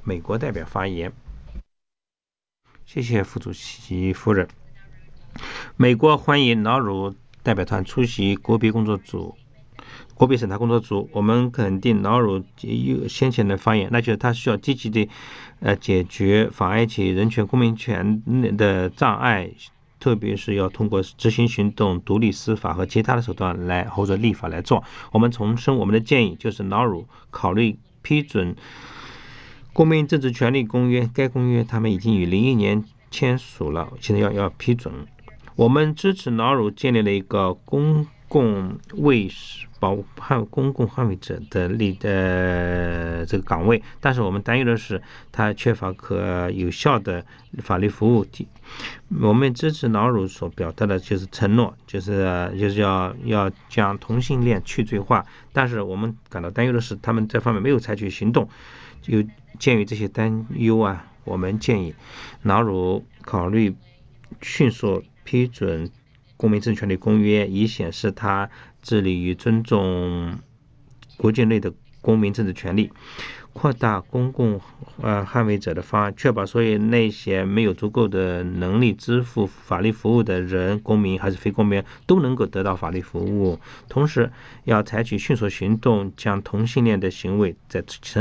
美国代表发言。谢谢副主席夫人。美国欢迎纳鲁代表团出席国别审查工作组。我们肯定纳鲁先前的发言，那就是他需要积极的解决妨碍其人权公民权的障碍，特别是要通过执行行动、独立司法和其他的手段来或者立法来做。我们重申我们的建议，就是纳鲁考虑批准公民政治权利公约。该公约他们已经于2001年签署了，现在要批准。我们支持纳鲁建立了一个公共捍卫者的这个岗位，但是我们担忧的是它缺乏有效的法律服务。我们支持纳鲁所表达的就是承诺，就是要将同性恋去罪化，但是我们感到担忧的是他们这方面没有采取行动。鉴于这些担忧我们建议纳鲁考虑迅速批准公民政治权利公约，以显示他致力于尊重国境内的公民政治权利，扩大公共捍卫者的方案，确保所有那些没有足够的能力支付法律服务的人，公民还是非公民，都能够得到法律服务。同时要采取迅速行动，将同性恋的行为在